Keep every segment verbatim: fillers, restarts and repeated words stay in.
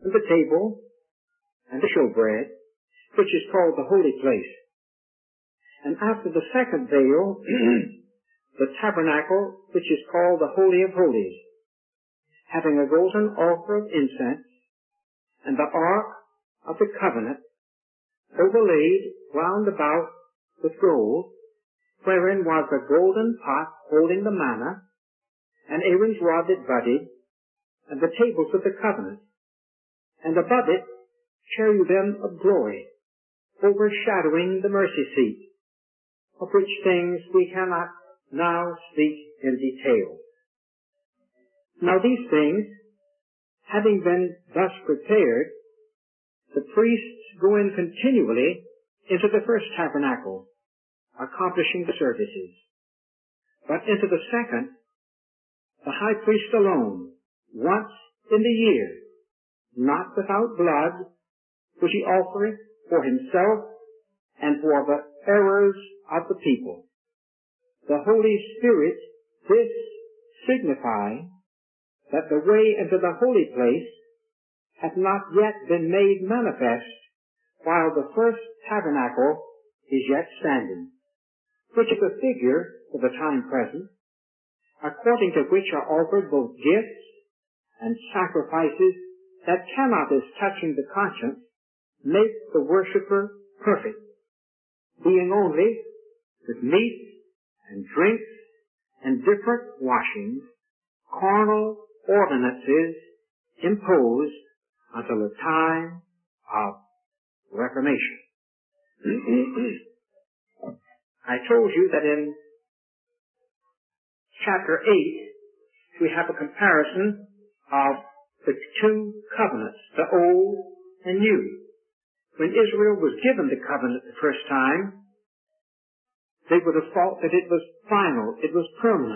and the table, and the showbread, which is called the holy place. And after the second veil, the tabernacle, which is called the Holy of Holies, having a golden altar of incense, and the ark of the covenant, overlaid round about with gold, wherein was a golden pot holding the manna, and Aaron's rod that budded, and the tables of the covenant, and above it cherubim of glory, overshadowing the mercy seat, of which things we cannot now speak in detail. Now these things, having been thus prepared, the priests go in continually into the first tabernacle, accomplishing the services. But into the second, the high priest alone, once in the year, not without blood, which he offereth for himself and for the errors of the people. The Holy Spirit, this signifying that the way into the holy place hath not yet been made manifest, while the first tabernacle is yet standing, which is a figure for the time present, according to which are offered both gifts and sacrifices that cannot, as touching the conscience, make the worshipper perfect, being only with meats and drinks and different washings, carnal ordinances imposed until the time of Reformation. I told you that in chapter eight we have a comparison of the two covenants, the old and new. When Israel was given the covenant the first time, they would have thought that it was final, it was permanent.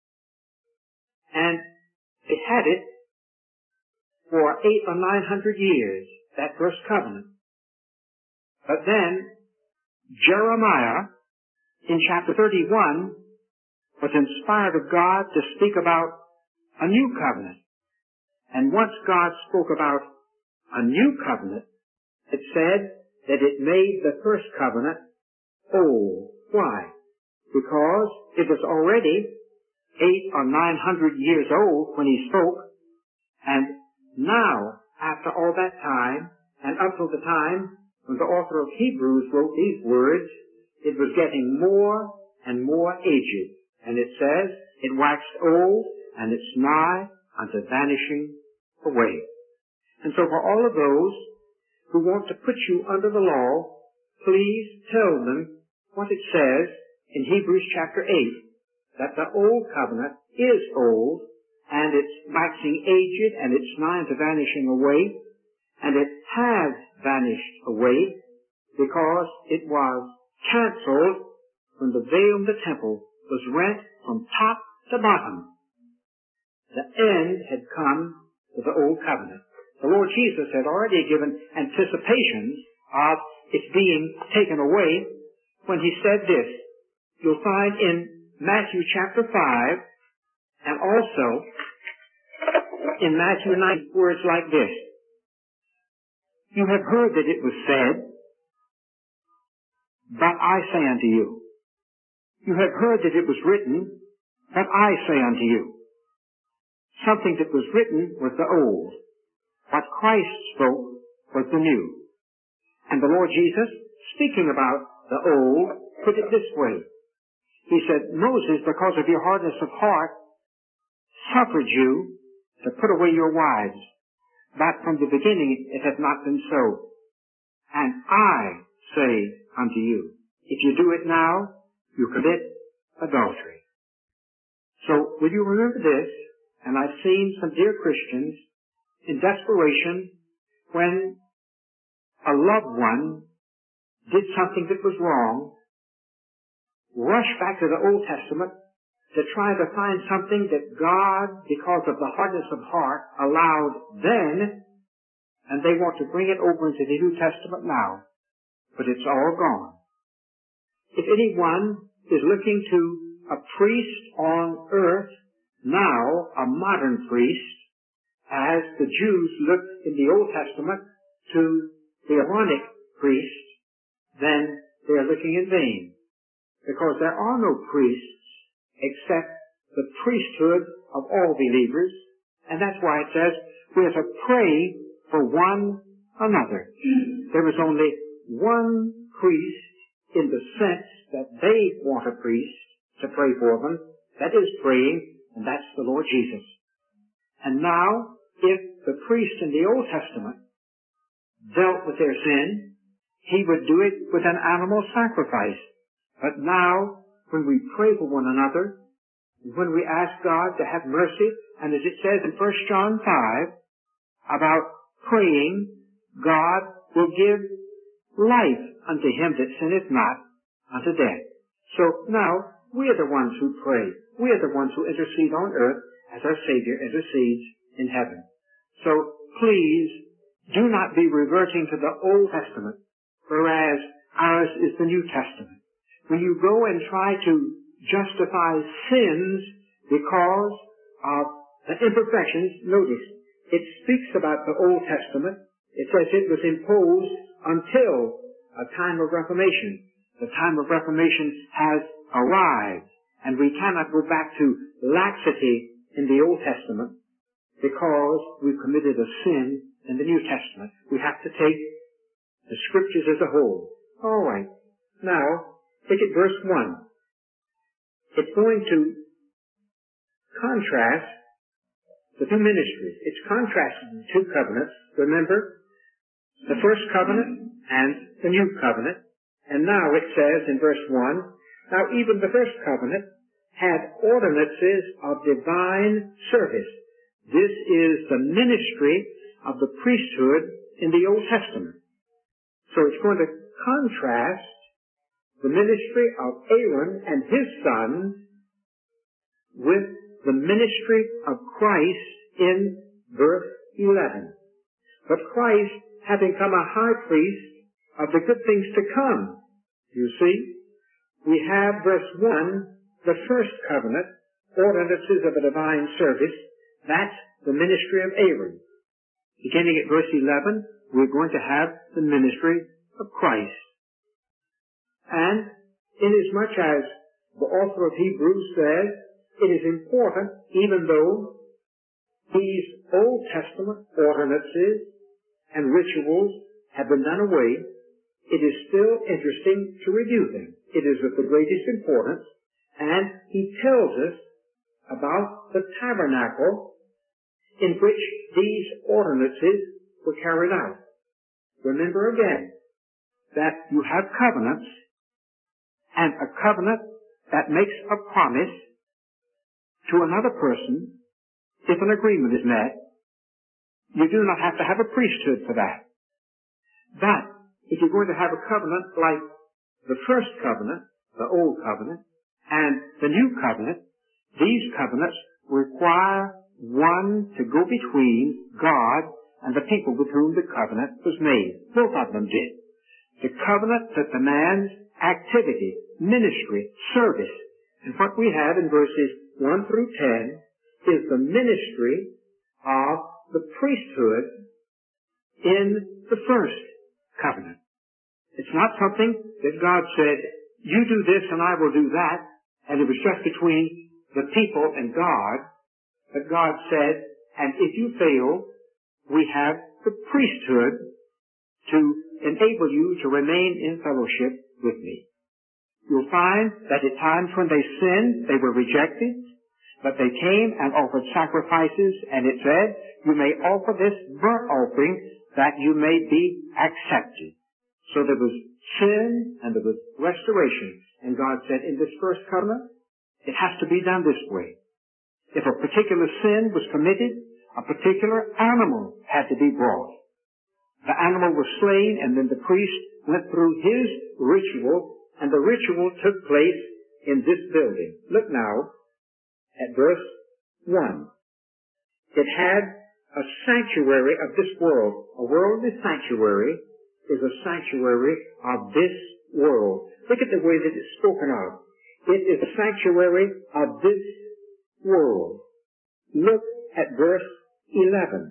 And they had it for eight or nine hundred years, that first covenant. But then Jeremiah, in chapter thirty-one, was inspired of God to speak about a new covenant. And once God spoke about a new covenant, it said that it made the first covenant old. Why? Because it was already eight or nine hundred years old when he spoke, and now, after all that time, and up till the time when the author of Hebrews wrote these words, it was getting more and more aged. And it says, it waxed old, and it's nigh unto vanishing away. And so for all of those who want to put you under the law, please tell them what it says in Hebrews chapter eight, that the old covenant is old, and it's waxing aged, and it's nigh to vanishing away, and it has vanished away because it was canceled when the veil in the temple was rent from top to bottom. The end had come to the old covenant. The Lord Jesus had already given anticipations of its being taken away when he said this. You'll find in Matthew chapter five, and also in Matthew nine, words like this. You have heard that it was said, but I say unto you. You have heard that it was written, but I say unto you. Something that was written was the old. What Christ spoke was the new. And the Lord Jesus, speaking about the old, put it this way. He said, Moses, because of your hardness of heart, suffered you to put away your wives. But from the beginning it hath not been so. And I say unto you, if you do it now, you commit adultery. So, will you remember this? And I've seen some dear Christians in desperation when a loved one did something that was wrong, rush back to the Old Testament to try to find something that God, because of the hardness of heart, allowed then, and they want to bring it over into the New Testament now. But it's all gone. If anyone is looking to a priest on earth now, a modern priest, as the Jews looked in the Old Testament to the Aaronic priest, then they are looking in vain. Because there are no priests except the priesthood of all believers, and that's why it says we are to pray for one another. There is only one priest in the sense that they want a priest to pray for them, that is praying, and that's the Lord Jesus. And now, if the priest in the Old Testament dealt with their sin, he would do it with an animal sacrifice. But now, when we pray for one another, when we ask God to have mercy, and as it says in First John five, about praying, God will give life unto him that sinneth not unto death. So now, we are the ones who pray. We are the ones who intercede on earth as our Savior intercedes in heaven. So please do not be reverting to the Old Testament, whereas ours is the New Testament. When you go and try to justify sins because of the imperfections, notice, it speaks about the Old Testament. It says it was imposed until a time of Reformation. The time of Reformation has arrived, and we cannot go back to laxity in the Old Testament because we've committed a sin in the New Testament. We have to take the Scriptures as a whole. All right. Now, look at verse one. It's going to contrast the two ministries. It's contrasting the two covenants. Remember, the first covenant and the new covenant. And now it says in verse one, now even the first covenant had ordinances of divine service. This is the ministry of the priesthood in the Old Testament. So it's going to contrast the ministry of Aaron and his sons with the ministry of Christ in verse eleven. But Christ, having come a high priest of the good things to come, you see, we have verse one, the first covenant, ordinances of a divine service. That's the ministry of Aaron. Beginning at verse eleven, we're going to have the ministry of Christ. And inasmuch as the author of Hebrews says, it is important, even though these Old Testament ordinances and rituals have been done away, it is still interesting to review them. It is of the greatest importance, and he tells us about the tabernacle in which these ordinances were carried out. Remember again that you have covenants, and a covenant that makes a promise to another person, if an agreement is met, you do not have to have a priesthood for that. But if you're going to have a covenant like the first covenant, the old covenant, and the new covenant, these covenants require one to go between God and the people with whom the covenant was made. Both of them did. The covenant that demands activity, ministry, service. And what we have in verses one through ten is the ministry of the priesthood in the first covenant. It's not something that God said, you do this and I will do that, and it was just between the people and God. But God said, and if you fail, we have the priesthood to enable you to remain in fellowship with me. You'll find that at times when they sinned, they were rejected, but they came and offered sacrifices, and it said, you may offer this burnt offering that you may be accepted. So there was sin and there was restoration. And God said, in this first covenant, it has to be done this way. If a particular sin was committed, a particular animal had to be brought. The animal was slain, and then the priest went through his ritual, and the ritual took place in this building. Look now at verse one. It had a sanctuary of this world. A worldly sanctuary is a sanctuary of this world. Look at the way that it's spoken of. It is a sanctuary of this world. Look at verse eleven.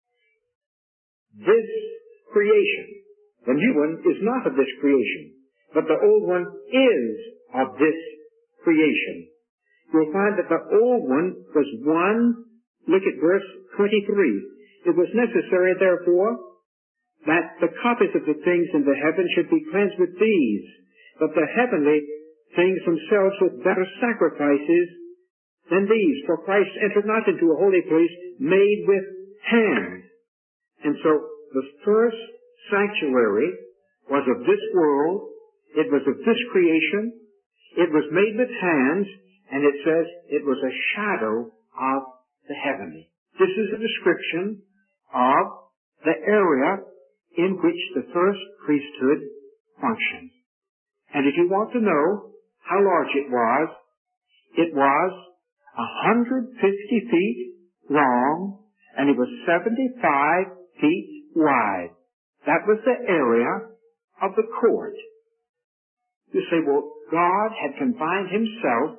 This creation, the new one, is not of this creation, but the old one is of this creation. You'll find that the old one was one. Look at verse twenty-three. It was necessary, therefore, that the copies of the things in the heaven should be cleansed with these, but the heavenly things themselves with better sacrifices than these. For Christ entered not into a holy place made with hands. And so the first sanctuary was of this world. It was of this creation. It was made with hands, and it says it was a shadow of the heavenly. This is a description of the area in which the first priesthood functioned. And if you want to know how large it was, it was one hundred fifty feet long, and it was seventy-five feet wide. That was the area of the court. You say, well, God had confined himself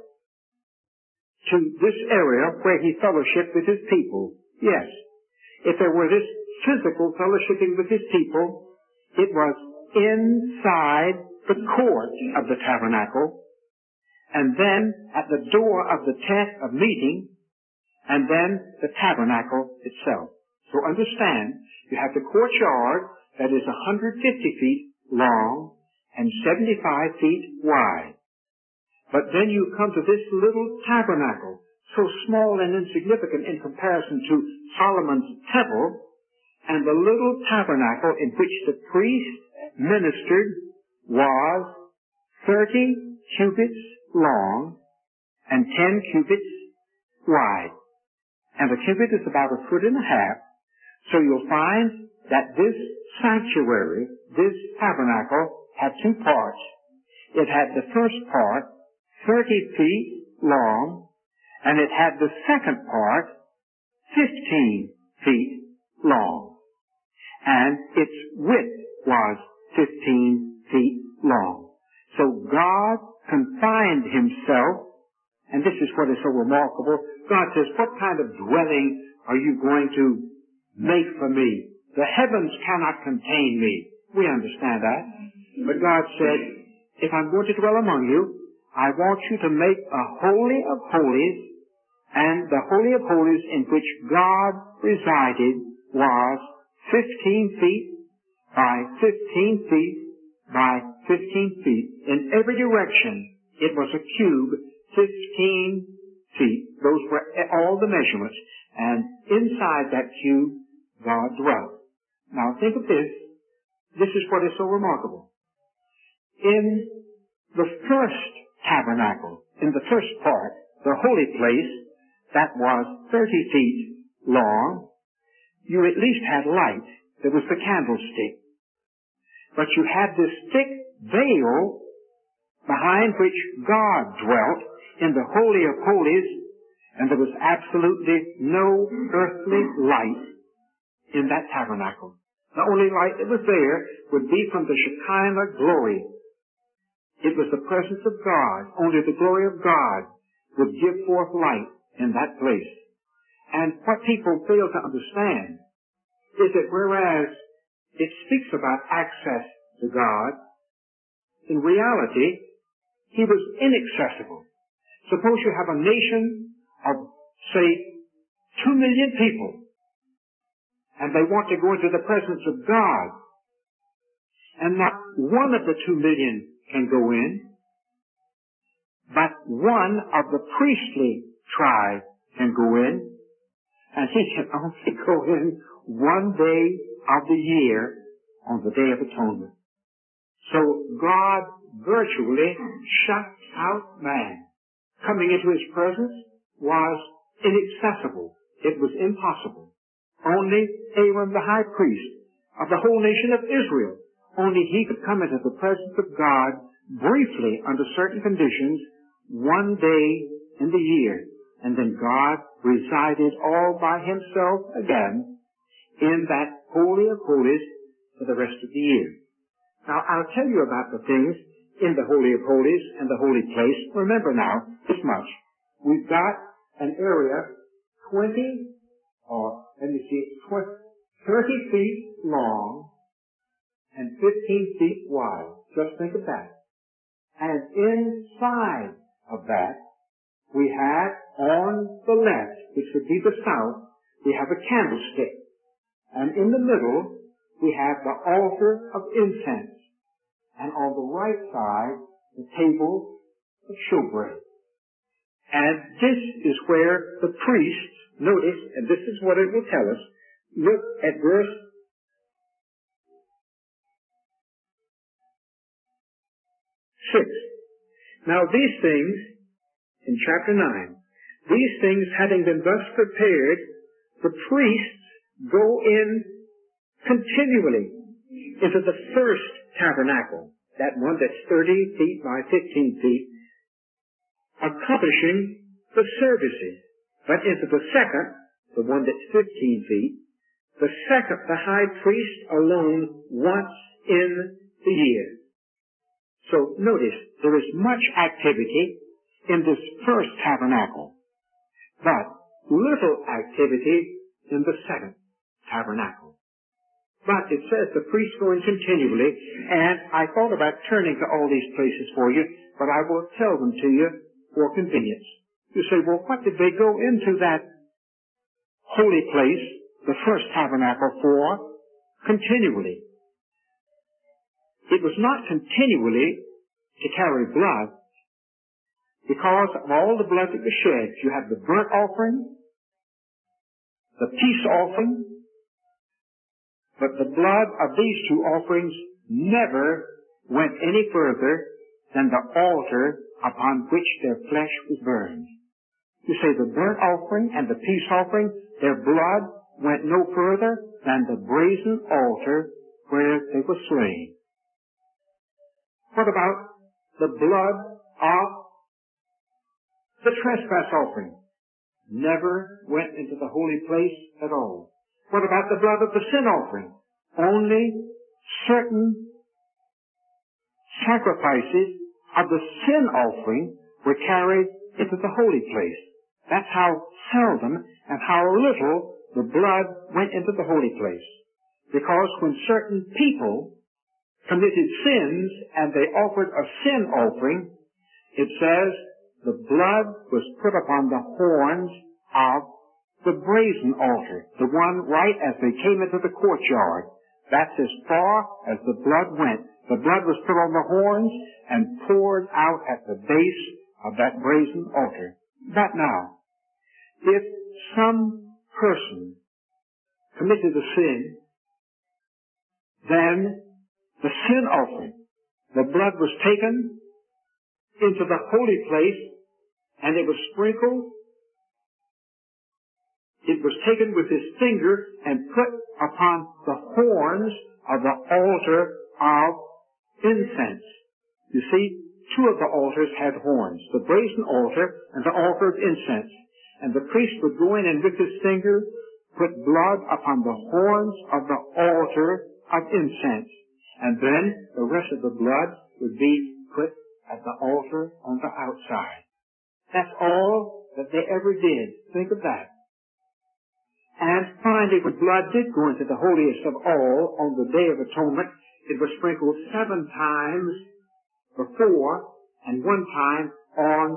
to this area where he fellowshiped with his people. Yes. If there were this physical fellowshipping with his people, it was inside the court of the tabernacle, and then at the door of the tent of meeting, and then the tabernacle itself. So understand, you have the courtyard that is one hundred fifty feet long and seventy-five feet wide. But then you come to this little tabernacle, so small and insignificant in comparison to Solomon's temple, and the little tabernacle in which the priest ministered was thirty cubits long and ten cubits wide. And the cubit is about a foot and a half. So you'll find that this sanctuary, this tabernacle, had two parts. It had the first part, thirty feet long, and it had the second part, fifteen feet long. And its width was fifteen feet long. So God confined himself, and this is what is so remarkable. God says, what kind of dwelling are you going to make for me? The heavens cannot contain me. We understand that. But God said, if I'm going to dwell among you, I want you to make a holy of holies, and the holy of holies in which God resided was fifteen feet by fifteen feet by fifteen feet. In every direction, it was a cube, fifteen feet. Those were all the measurements. And inside that cube, God dwelt. Now think of this. This is what is so remarkable. In the first tabernacle, in the first part, the holy place, that was thirty feet long, you at least had light. There was the candlestick. But you had this thick veil behind which God dwelt in the Holy of Holies, and there was absolutely no earthly light in that tabernacle. The only light that was there would be from the Shekinah glory. It was the presence of God. Only the glory of God would give forth light in that place. And what people fail to understand is that whereas it speaks about access to God, in reality, he was inaccessible. Suppose you have a nation of, say, two million people, and they want to go into the presence of God, and not one of the two million can go in, but one of the priestly tribe can go in, and he can only go in one day of the year on the Day of Atonement. So God virtually shut out man. Coming into his presence was inaccessible. It was impossible. Only Aaron the high priest of the whole nation of Israel, only he could come into the presence of God briefly under certain conditions one day in the year. And then God resided all by himself again in that Holy of Holies for the rest of the year. Now, I'll tell you about the things in the Holy of Holies and the holy place. Remember now, this much. We've got an area twenty or and you see it's thirty feet long and fifteen feet wide. Just think of that. And inside of that, we have on the left, which would be the south, we have a candlestick. And in the middle, we have the altar of incense. And on the right side, the table of showbread. And this is where the priests, notice, and this is what it will tell us, look at verse six. Now these things, in chapter nine, these things having been thus prepared, the priests go in continually into the first tabernacle, that one that's thirty feet by fifteen feet, accomplishing the services. But into the second, the one that's fifteen feet, the second, the high priest alone once in the year. So notice, there is much activity in this first tabernacle, but little activity in the second tabernacle. But it says the priests go in continually, and I thought about turning to all these places for you, but I will tell them to you for convenience. You say, well, what did they go into that holy place, the first tabernacle, for continually? It was not continually to carry blood, because of all the blood that was shed. You have the burnt offering, the peace offering, but the blood of these two offerings never went any further than the altar upon which their flesh was burned. You say the burnt offering and the peace offering, their blood went no further than the brazen altar where they were slain. What about the blood of the trespass offering? Never went into the holy place at all. What about the blood of the sin offering? Only certain sacrifices of the sin offering were carried into the holy place. That's how seldom and how little the blood went into the holy place. Because when certain people committed sins and they offered a sin offering, it says the blood was put upon the horns of the brazen altar, the one right as they came into the courtyard. That's as far as the blood went. The blood was put on the horns and poured out at the base of that brazen altar. But now, if some person committed a sin, then the sin offering, the blood was taken into the holy place and it was sprinkled. It was taken with his finger and put upon the horns of the altar of incense. You see, two of the altars had horns, the brazen altar and the altar of incense. And the priest would go in and with his finger put blood upon the horns of the altar of incense. And then the rest of the blood would be put at the altar on the outside. That's all that they ever did. Think of that. And finally, when blood did go into the holiest of all on the Day of Atonement, it was sprinkled seven times before and one time on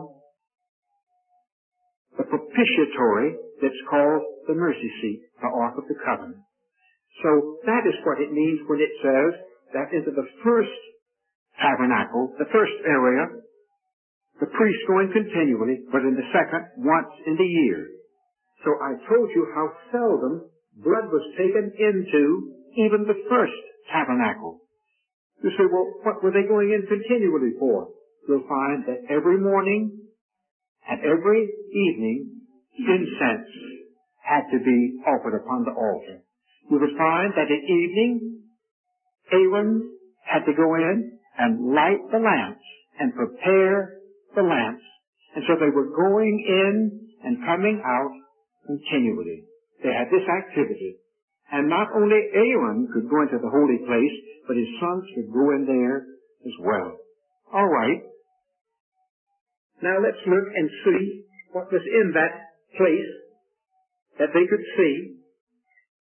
the propitiatory that's called the mercy seat, the Ark of the Covenant. So that is what it means when it says that into the first tabernacle, the first area, the priests go in continually, but in the second, once in the year. So I told you how seldom blood was taken into even the first tabernacle. You say, well, what were they going in continually for? You'll find that every morning and every evening, incense had to be offered upon the altar. You would find that at evening, Aaron had to go in and light the lamps and prepare the lamps. And so they were going in and coming out continually. They had this activity. And not only Aaron could go into the holy place, but his sons could go in there as well. All right. Now let's look and see what was in that place that they could see.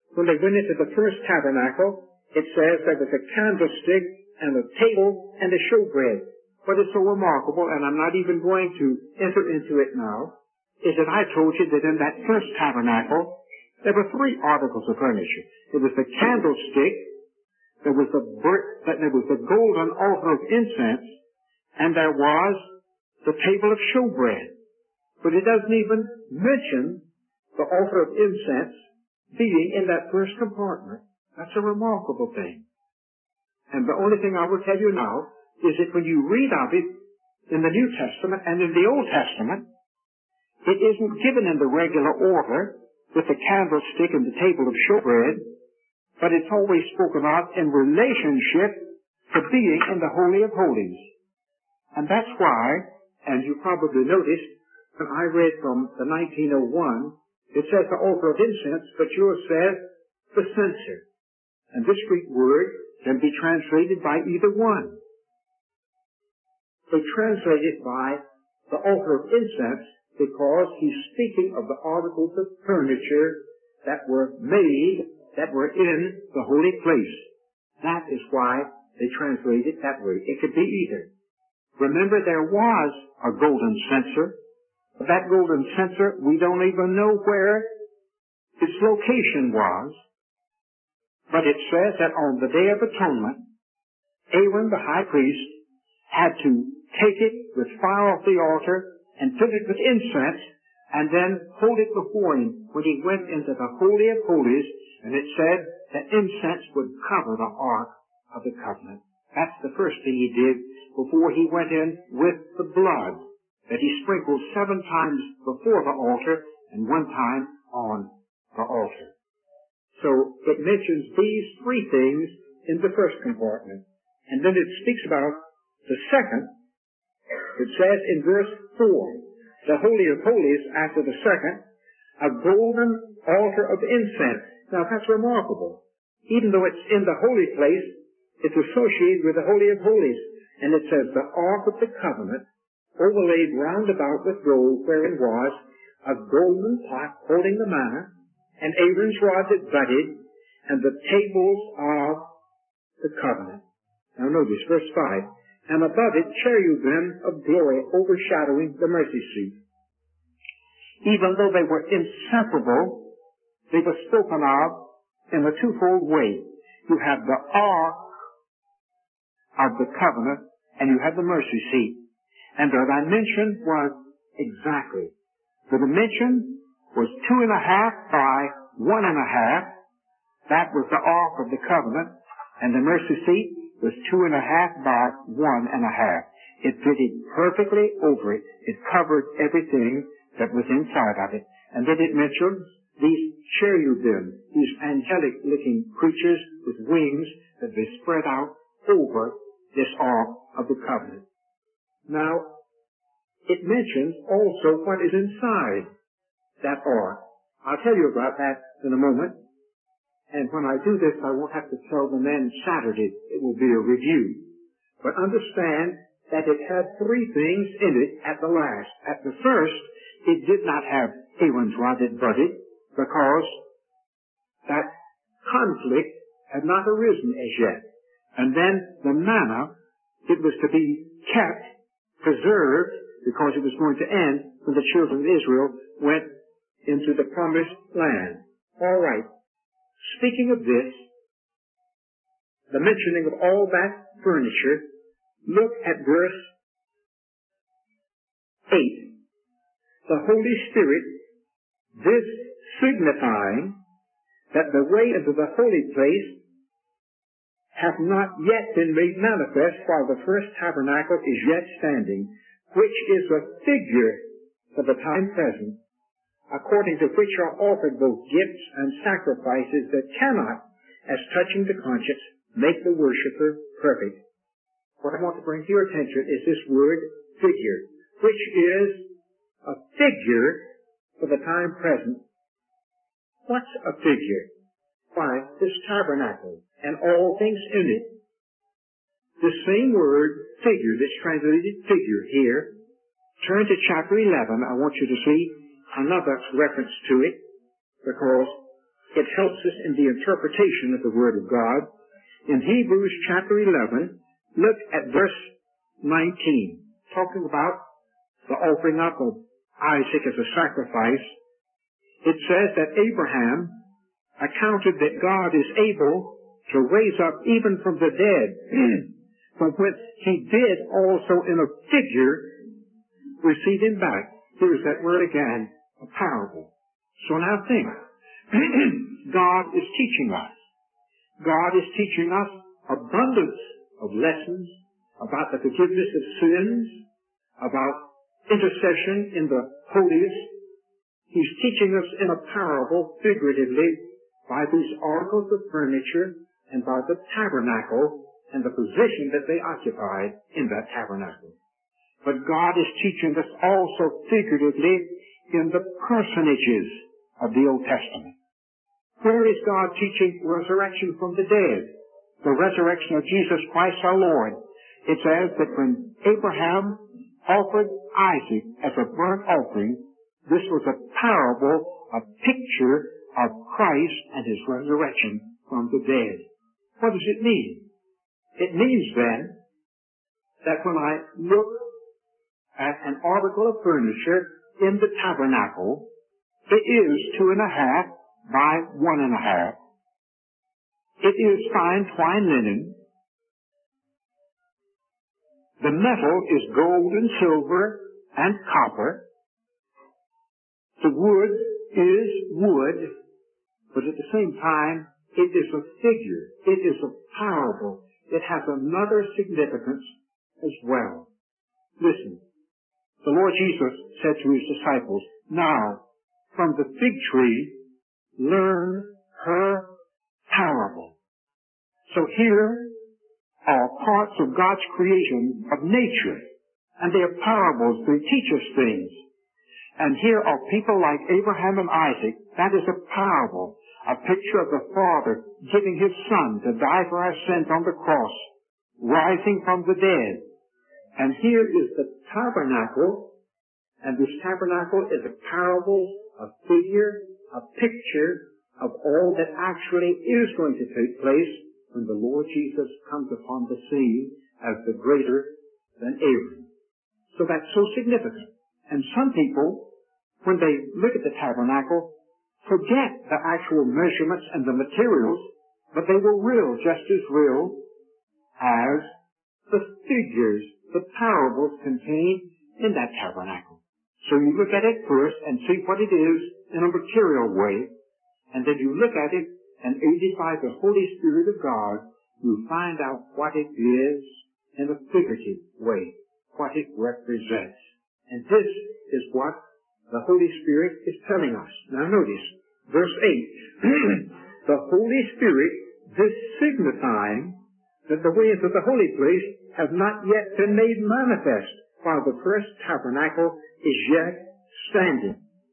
when they went into the first tabernacle, it says there was a candlestick and a table and a showbread. What is so remarkable, and I'm not even going to enter into it now, is that I told you that in that first tabernacle, there were three articles of furniture. There was the candlestick, there was the, there was the golden altar of incense, and there was the table of showbread. But it doesn't even mention the altar of incense being in that first compartment. That's a remarkable thing. And the only thing I will tell you now is that when you read of it in the New Testament and in the Old Testament, it isn't given in the regular order with the candlestick and the table of showbread, but it's always spoken of in relationship to being in the Holy of Holies. And that's why, and you probably noticed, when I read from the nineteen oh one, it says the altar of incense, but yours says the censer. And this Greek word can be translated by either one. They translate it by the altar of incense because he's speaking of the articles of furniture that were made, that were in the holy place. That is why they translate it that way. It could be either. Remember, there was a golden censer. That golden censer, we don't even know where its location was. But it says that on the Day of Atonement, Aaron the high priest had to take it with fire off the altar and fill it with incense and then hold it before him when he went into the Holy of Holies, and it said that incense would cover the Ark of the Covenant. That's the first thing he did before he went in with the blood that he sprinkled seven times before the altar and one time on the altar. So it mentions these three things in the first compartment. And then it speaks about the second. It says in verse four, the Holy of Holies, after the second, a golden altar of incense. Now that's remarkable. Even though it's in the holy place, it's associated with the Holy of Holies. And it says the Ark of the Covenant, overlaid round about with gold, wherein was a golden pot holding the manna, and Aaron's rod that budded, and the tables of the covenant. Now notice verse five. And above it cherubim of glory overshadowing the mercy seat. Even though they were inseparable, they were spoken of in a twofold way. You have the ark of the covenant, and you have the mercy seat. And the dimension was exactly. The dimension was two and a half by one and a half. That was the ark of the covenant. And the mercy seat was two and a half by one and a half. It fitted perfectly over it. It covered everything that was inside of it. And then it mentions these cherubim, these angelic-looking creatures with wings that they spread out over this ark of the covenant. Now, it mentions also what is inside that ark. I'll tell you about that in a moment. And when I do this, I won't have to tell the men Saturday. It will be a review. But understand that it had three things in it at the last. At the first, it did not have Aaron's rod that budded because that conflict had not arisen as yet. And then the manna, it was to be kept, preserved, because it was going to end when the children of Israel went into the promised land. All right. Speaking of this, the mentioning of all that furniture, look at verse eight. The Holy Spirit, this signifying that the way into the holy place hath not yet been made manifest while the first tabernacle is yet standing, which is a figure for the time present, according to which are offered both gifts and sacrifices that cannot, as touching the conscience, make the worshipper perfect. What I want to bring to your attention is this word figure, which is a figure for the time present. What's a figure? Why, this tabernacle and all things in it. The same word, figure, that's translated figure here. Turn to chapter eleven. I want you to see another reference to it, because it helps us in the interpretation of the Word of God. In Hebrews chapter eleven, look at verse nineteen, talking about the offering up of Isaac as a sacrifice. It says that Abraham accounted that God is able to raise up even from the dead, from which he did also in a figure receive him back. Here's that word again, a parable. So now think, God is teaching us. God is teaching us abundance of lessons about the forgiveness of sins, about intercession in the holiest. He's teaching us in a parable, figuratively, by these articles of furniture and by the tabernacle and the position that they occupied in that tabernacle. But God is teaching us also figuratively in the personages of the Old Testament. Where is God teaching resurrection from the dead? The resurrection of Jesus Christ our Lord. It says that when Abraham offered Isaac as a burnt offering, this was a parable, a picture of Christ and his resurrection from the dead. What does it mean? It means then that when I look at an article of furniture in the tabernacle, it is two and a half by one and a half. It is fine twine linen. The metal is gold and silver and copper. The wood is wood, but at the same time, it is a figure. It is a parable. It has another significance as well. Listen, the Lord Jesus said to his disciples, "Now, from the fig tree, learn her parable." So here are parts of God's creation, of nature, and they are parables. They teach us things. And here are people like Abraham and Isaac. That is a parable, a picture of the Father giving his Son to die for our sins on the cross, rising from the dead. And here is the tabernacle, and this tabernacle is a parable, a figure, a picture of all that actually is going to take place when the Lord Jesus comes upon the scene as the greater than Aaron. So that's so significant. And some people, when they look at the tabernacle, forget the actual measurements and the materials, but they were real, just as real as the figures, the parables contained in that tabernacle. So you look at it first and see what it is in a material way, and then you look at it and aided by the Holy Spirit of God, you find out what it is in a figurative way, what it represents. And this is what the Holy Spirit is telling us. Now notice, verse eight. The Holy Spirit, this signifying that the way into the holy place has not yet been made manifest, while the first tabernacle is yet standing.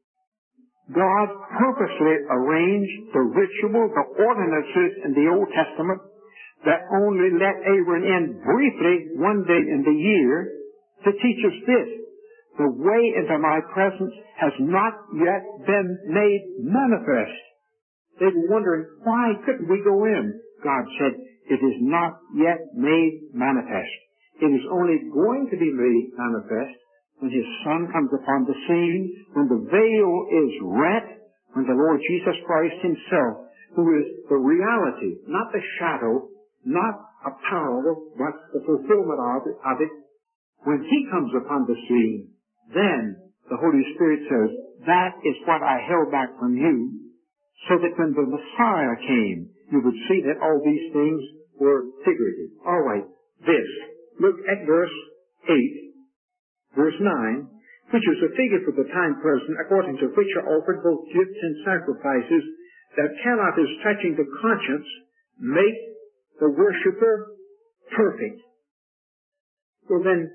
God purposely arranged the ritual, the ordinances in the Old Testament that only let Aaron in briefly one day in the year to teach us this. The way into my presence has not yet been made manifest. They were wondering, why couldn't we go in? God said, it is not yet made manifest. It is only going to be made manifest when his Son comes upon the scene, when the veil is rent, when the Lord Jesus Christ himself, who is the reality, not the shadow, not a parable, but the fulfillment of it, of it, when he comes upon the scene, then the Holy Spirit says, that is what I held back from you, so that when the Messiah came, you would see that all these things were figurative. All right, this. Look at verse eight, verse nine, which is a figure for the time present, according to which are offered both gifts and sacrifices, that cannot, as touching the conscience, make the worshipper perfect. Well then,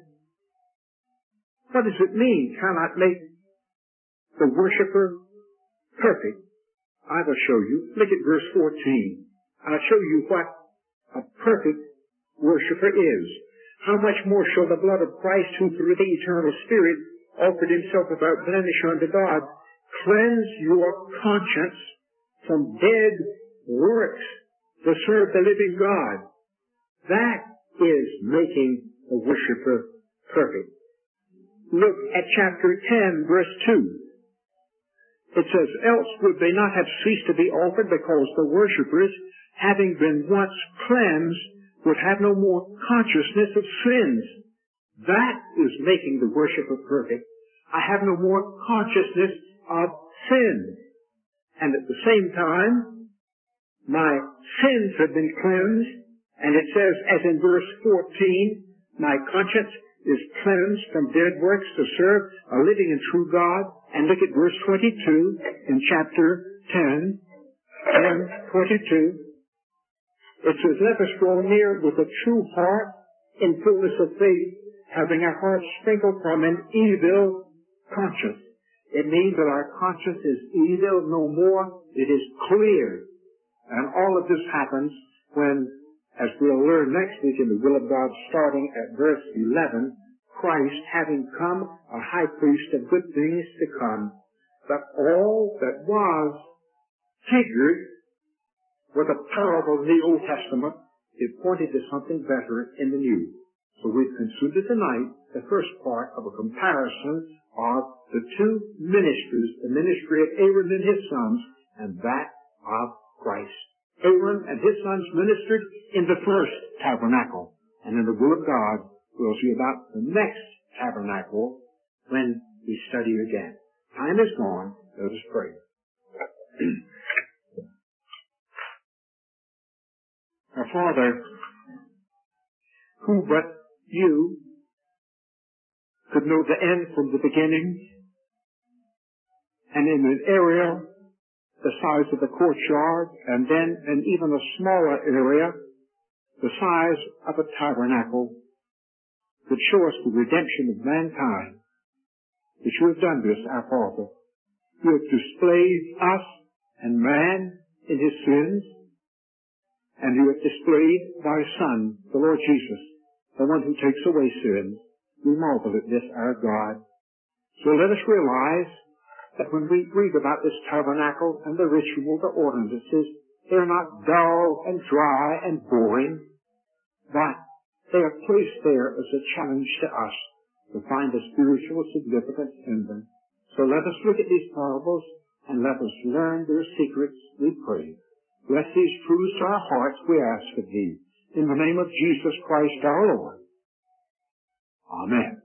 what does it mean, cannot make the worshipper perfect? I will show you. Look at verse fourteen. I'll show you what a perfect worshiper is. How much more shall the blood of Christ, who through the eternal Spirit offered himself without blemish unto God, cleanse your conscience from dead works to serve the living God. That is making the worshiper perfect. Look at chapter ten, verse two. It says, else would they not have ceased to be offered, because the worshippers, having been once cleansed, would have no more consciousness of sins. That is making the worshiper perfect. I have no more consciousness of sin. And at the same time, my sins have been cleansed. And it says, as in verse fourteen, my conscience is cleansed from dead works to serve a living and true God. And look at verse twenty-two in chapter ten, and twenty-two. It says, let us draw near with a true heart in fullness of faith, having our hearts sprinkled from an evil conscience. It means that our conscience is evil no more. It is clear. And all of this happens when, as we'll learn next week in the will of God, starting at verse eleven, Christ, having come a high priest of good things to come, that all that was figured with a parable in the Old Testament, it pointed to something better in the New. So we've considered tonight the first part of a comparison of the two ministries, the ministry of Aaron and his sons, and that of Christ. Aaron and his sons ministered in the first tabernacle, and in the will of God, we'll see about the next tabernacle when we study again. Time is gone. Let us pray. Our Father, who but you could know the end from the beginning, and in an area the size of the courtyard, and then in even a smaller area, the size of a tabernacle, could show us the redemption of mankind, that you have done this, our Father. You have displayed us and man in his sins, and you have displayed thy Son, the Lord Jesus, the one who takes away sins. We marvel at this, our God. So let us realize that when we read about this tabernacle and the ritual, the ordinances, they're not dull and dry and boring, but they are placed there as a challenge to us to find the spiritual significance in them. So let us look at these parables and let us learn their secrets, we pray. Bless these truths to our hearts, we ask of thee. In the name of Jesus Christ our Lord. Amen.